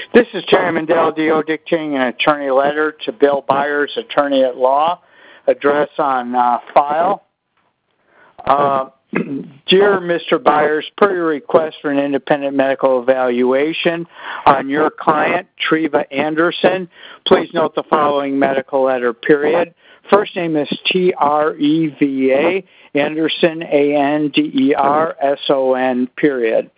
This is Terry Mandel, DO, dictating an attorney letter to Bill Byers, attorney at law. Address on file. Dear Mr. Byers, per your request for an independent medical evaluation on your client, Treva Anderson, please note the following medical letter, period. First name is Treva, Anderson, Anderson, period.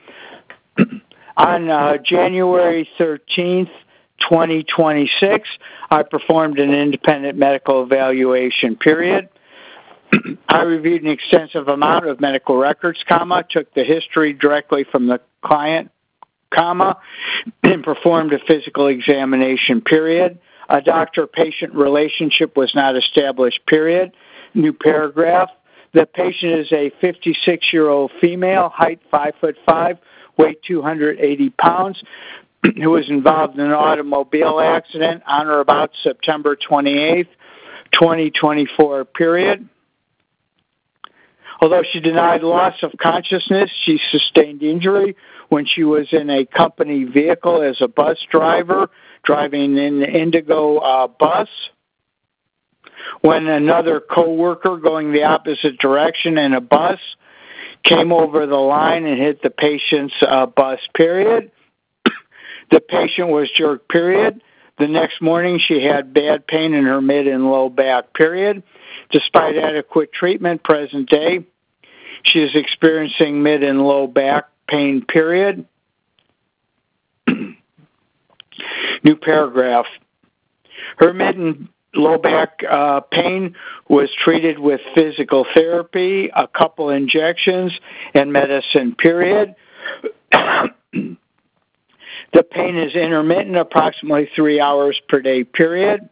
On January 13th, 2026, I performed an independent medical evaluation, period. I reviewed an extensive amount of medical records, took the history directly from the client, and performed a physical examination, period. A doctor-patient relationship was not established, period. New paragraph. The patient is a 56-year-old female, height 5'5", weight 280 pounds, who was involved in an automobile accident on or about September 28th, 2024, period. Although she denied loss of consciousness, she sustained injury when she was in a company vehicle as a bus driver, driving in the Indigo bus. When another co-worker going the opposite direction in a bus came over the line and hit the patient's bus, period. The patient was jerked, period. The next morning she had bad pain in her mid and low back, period. Despite adequate treatment, present day, she is experiencing mid and low back pain, period. New paragraph. Her mid and low back pain was treated with physical therapy, a couple injections, and medicine, period. The pain is intermittent, approximately 3 hours per day, period.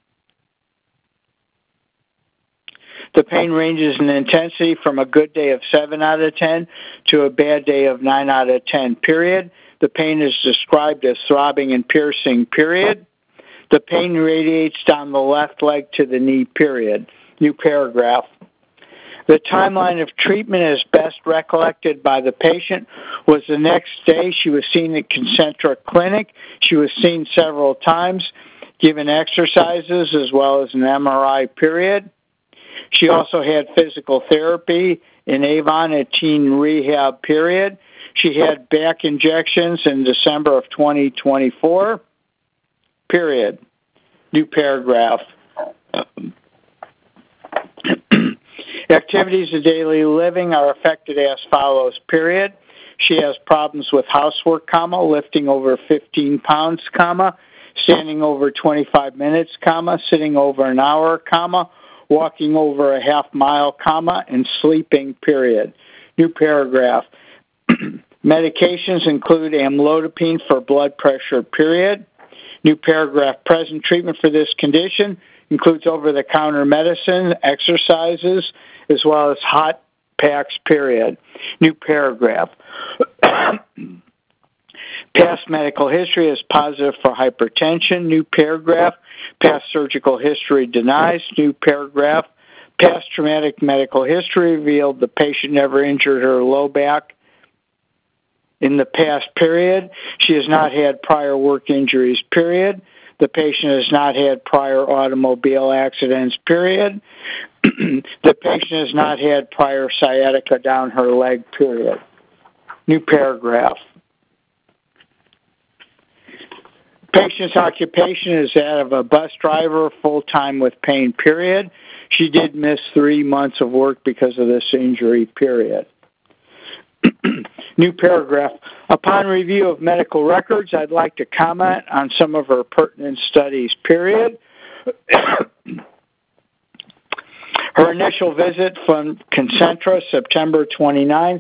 The pain ranges in intensity from a good day of 7 out of 10 to a bad day of 9 out of 10, period. The pain is described as throbbing and piercing, period. The pain radiates down the left leg to the knee, period. New paragraph. The timeline of treatment, as best recollected by the patient, was the next day. She was seen at Concentric Clinic. She was seen several times, given exercises as well as an MRI, period. She also had physical therapy in Avon at Teen Rehab, period. She had back injections in December of 2024, period. New paragraph. Activities of daily living are affected as follows, period. She has problems with housework, lifting over 15 pounds, standing over 25 minutes, sitting over an hour, walking over a half mile, and sleeping, period. New paragraph. Medications include amlodipine for blood pressure, period. New paragraph. Present treatment for this condition includes over-the-counter medicine, exercises, as well as hot packs, period. New paragraph. Past medical history is positive for hypertension. New paragraph. Past surgical history denies. New paragraph. Past traumatic medical history revealed the patient never injured her low back in the past, period. She has not had prior work injuries, period. The patient has not had prior automobile accidents, period. The patient has not had prior sciatica down her leg, period. New paragraph. Patient's occupation is that of a bus driver, full-time with pain, period. She did miss 3 months of work because of this injury, period. New paragraph. Upon review of medical records, I'd like to comment on some of her pertinent studies, period. Her initial visit from Concentra, September 29th,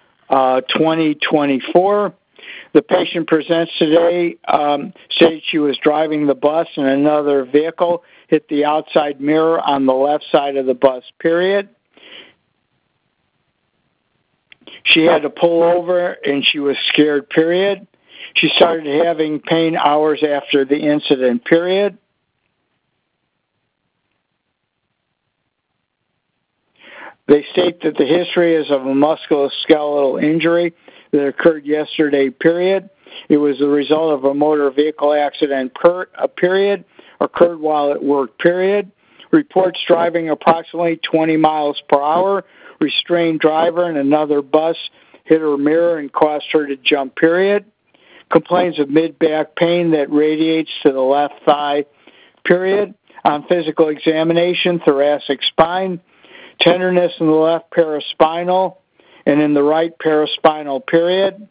2024. The patient presents today, stated she was driving the bus and another vehicle hit the outside mirror on the left side of the bus, period. She had to pull over and she was scared, period. She started having pain hours after the incident, period. They state that the history is of a musculoskeletal injury that occurred yesterday, period. It was the result of a motor vehicle accident, period, occurred while at work, period. Reports driving approximately 20 miles per hour, restrained driver and another bus hit her mirror and caused her to jump, period. Complains of mid-back pain that radiates to the left thigh, period. On physical examination, thoracic spine, tenderness in the left paraspinal and in the right paraspinal, period.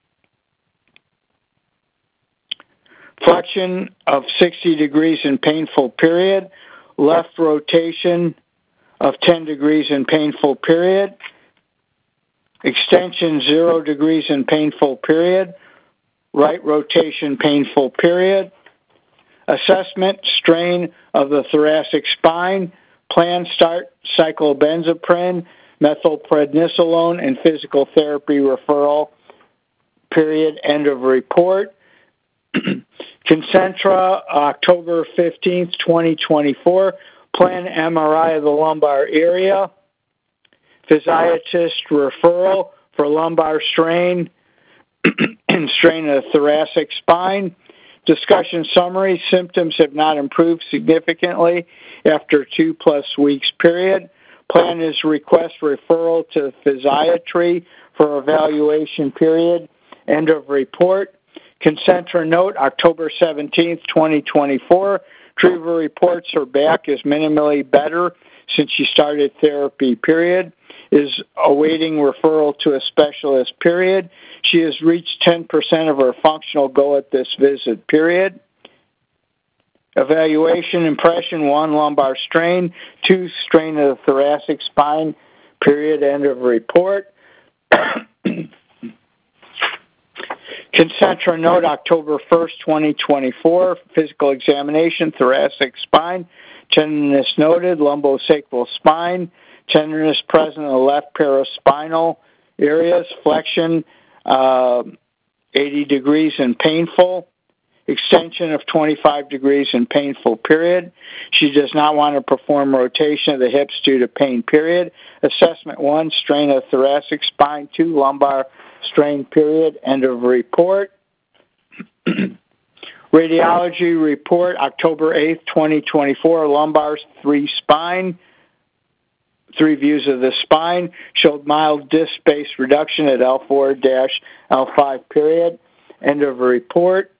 Flexion of 60 degrees and painful, period. Left rotation of 10 degrees and painful, period. Extension 0 degrees and painful, period. Right rotation painful, period. Assessment, strain of the thoracic spine. Plan start cyclobenzaprine, methylprednisolone, and physical therapy referral, period. End of report. Concentra, October 15th, 2024. Plan MRI of the lumbar area. Physiatrist referral for lumbar strain and strain of the thoracic spine. Discussion summary, symptoms have not improved significantly after 2+ weeks, period. Plan is request referral to physiatry for evaluation, period. End of report. Concentra note, October 17th, 2024. Treva reports her back is minimally better since she started therapy, period. Is awaiting referral to a specialist, period. She has reached 10% of her functional goal at this visit, period. Evaluation impression, 1, lumbar strain, 2, strain of the thoracic spine, period. End of report. Concentra note, October 1st, 2024, physical examination, thoracic spine, tenderness noted, lumbosacral spine, tenderness present in the left paraspinal areas, flexion 80 degrees and painful, extension of 25 degrees and painful, period. She does not want to perform rotation of the hips due to pain, period. Assessment 1, strain of thoracic spine, 2, lumbar strain, period. End of report. Radiology report, October 8th, 2024, lumbar 3 spine. 3 views of the spine showed mild disc space reduction at L4-L5, period. End of report.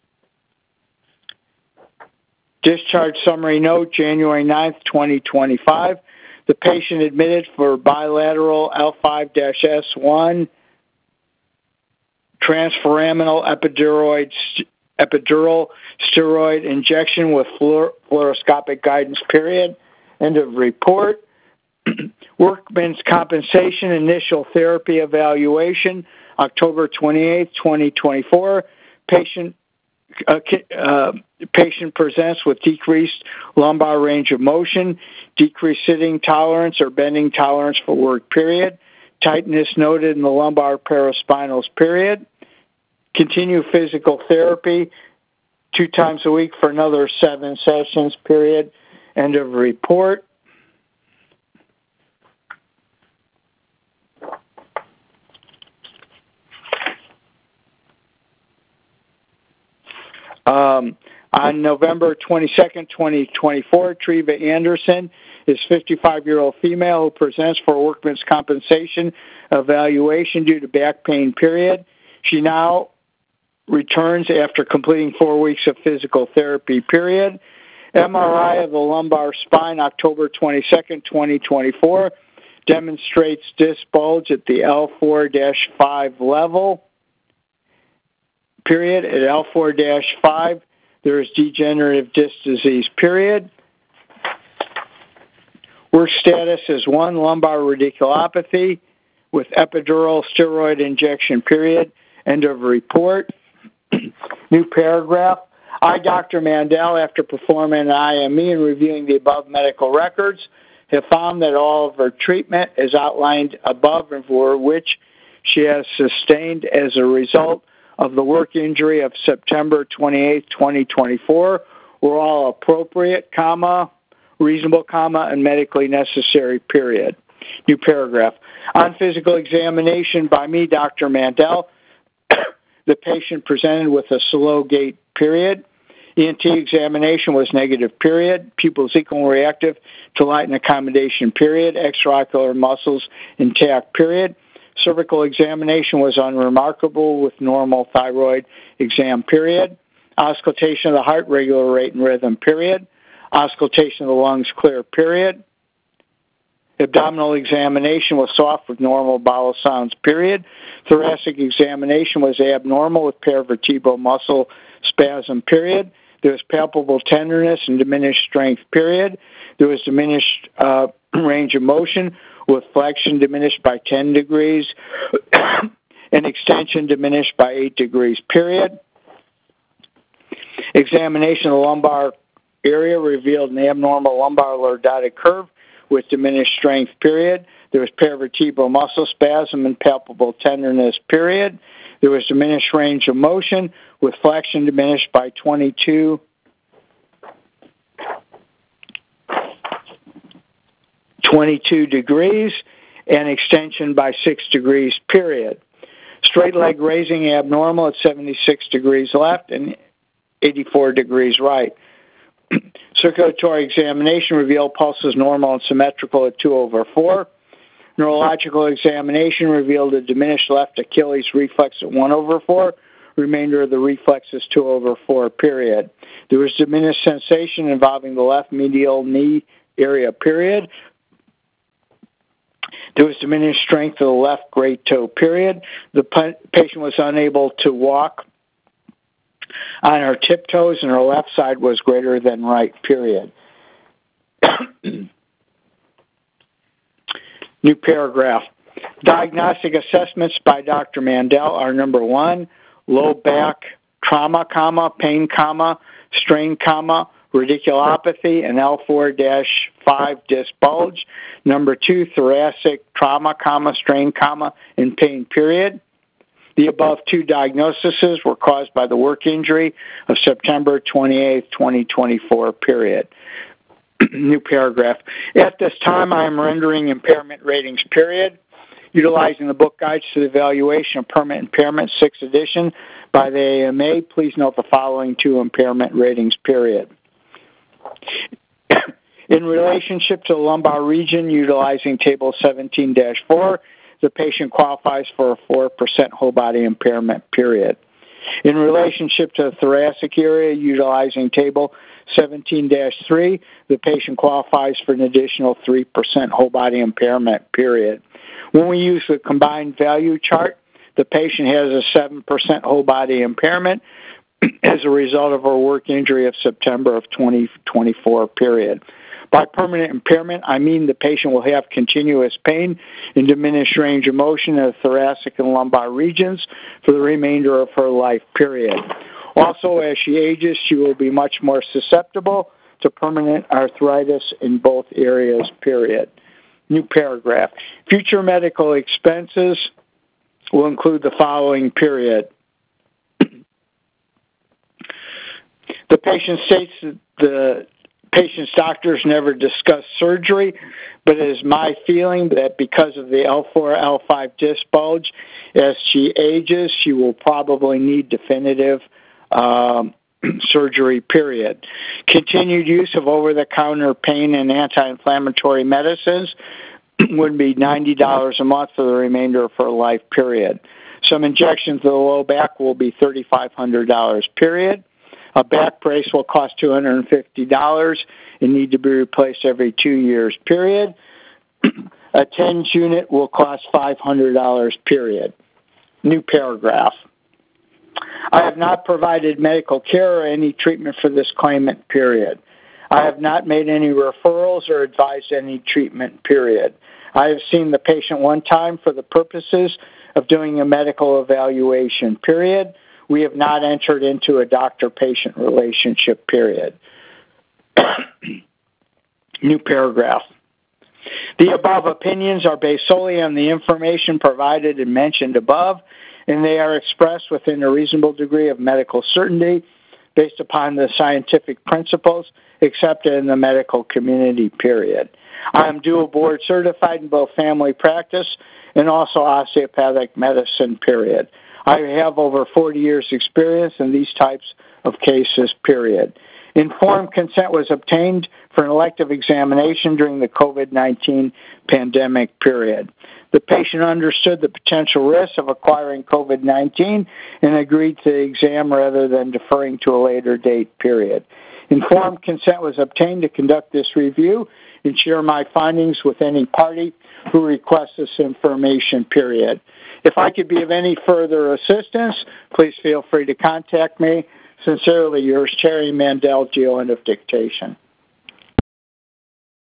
Discharge summary note, January 9th, 2025. The patient admitted for bilateral L5-S1 transforaminal epidural steroid injection with fluoroscopic guidance, period. End of report. Workman's compensation initial therapy evaluation, October 28th, 2024. Patient presents with decreased lumbar range of motion, decreased sitting tolerance or bending tolerance for work, period. Tightness noted in the lumbar paraspinals, period. Continue physical therapy 2 times a week for another 7 sessions, period. End of report. On November 22nd, 2024, Treva Anderson is a 55-year-old female who presents for workman's compensation evaluation due to back pain, period. She now returns after completing 4 weeks of physical therapy, period. MRI of the lumbar spine, October 22nd, 2024, demonstrates disc bulge at the L4-5 level, period. At L4-5, there is degenerative disc disease, period. Work status is 1, lumbar radiculopathy with epidural steroid injection, period. End of report. New paragraph. I, Dr. Mandel, after performing an IME and reviewing the above medical records, have found that all of her treatment as outlined above and for which she has sustained as a result of the work injury of September 28, 2024, were all appropriate, reasonable, and medically necessary, period. New paragraph. On physical examination by me, Dr. Mandel, The patient presented with a slow gait, period. ENT examination was negative, period. Pupils equal reactive to light and accommodation, period. Extraocular muscles intact, period. Cervical examination was unremarkable with normal thyroid exam, period. Auscultation of the heart, regular rate and rhythm, period. Auscultation of the lungs, clear, period. Abdominal examination was soft with normal bowel sounds, period. Thoracic examination was abnormal with paravertebral muscle spasm, period. There was palpable tenderness and diminished strength, period. There was diminished range of motion with flexion diminished by 10 degrees and extension diminished by 8 degrees, period. Examination of the lumbar area revealed an abnormal lumbar lordotic curve with diminished strength, period. There was paravertebral muscle spasm and palpable tenderness, period. There was diminished range of motion with flexion diminished by 22 degrees and extension by 6 degrees, period. Straight leg raising abnormal at 76 degrees left and 84 degrees right. Circulatory examination revealed pulses normal and symmetrical at 2/4. Neurological examination revealed a diminished left Achilles reflex at 1/4. Remainder of the reflex is 2/4, period. There was diminished sensation involving the left medial knee area, period. There was diminished strength of the left great toe, period. The patient was unable to walk on her tiptoes, and her left side was greater than right, period. New paragraph. Diagnostic assessments by Dr. Mandel are: number 1, low back trauma, pain, strain, radiculopathy, and L4-5 disc bulge. Number 2, thoracic trauma, strain, and pain, period. The above 2 diagnoses were caused by the work injury of September 28, 2024, period. New paragraph. At this time, I am rendering impairment ratings, period. Utilizing the book Guides to the Evaluation of Permanent Impairment, 6th edition, by the AMA, please note the following 2 impairment ratings, period. In relationship to the lumbar region, utilizing Table 17-4, the patient qualifies for a 4% whole body impairment, period. In relationship to the thoracic area, utilizing Table 17-3, the patient qualifies for an additional 3% whole body impairment, period. When we use the combined value chart, the patient has a 7% whole body impairment as a result of her work injury of September of 2024, period. By permanent impairment, I mean the patient will have continuous pain and diminished range of motion in the thoracic and lumbar regions for the remainder of her life, period. Also, as she ages, she will be much more susceptible to permanent arthritis in both areas, period. New paragraph. Future medical expenses will include the following, period. The patient states that the patient's doctors never discuss surgery, but it is my feeling that because of the L4, L5 disc bulge, as she ages, she will probably need definitive surgery, period. Continued use of over-the-counter pain and anti-inflammatory medicines would be $90 a month for the remainder of her life, period. Some injections of the low back will be $3,500, period. A back brace will cost $250 and need to be replaced every 2 years, period. A TENS unit will cost $500, period. New paragraph. I have not provided medical care or any treatment for this claimant, period. I have not made any referrals or advised any treatment, period. I have seen the patient one time for the purposes of doing a medical evaluation, period. We have not entered into a doctor-patient relationship, period. New paragraph. The above opinions are based solely on the information provided and mentioned above, and they are expressed within a reasonable degree of medical certainty based upon the scientific principles accepted in the medical community, period. I am dual board certified in both family practice and also osteopathic medicine, period. I have over 40 years experience in these types of cases, period. Informed consent was obtained for an elective examination during the COVID-19 pandemic period. The patient understood the potential risks of acquiring COVID-19 and agreed to the exam rather than deferring to a later date, period. Informed consent was obtained to conduct this review and share my findings with any party who requests this information, period. If I could be of any further assistance, please feel free to contact me. Sincerely yours, Terry Mandel, GO, end of dictation.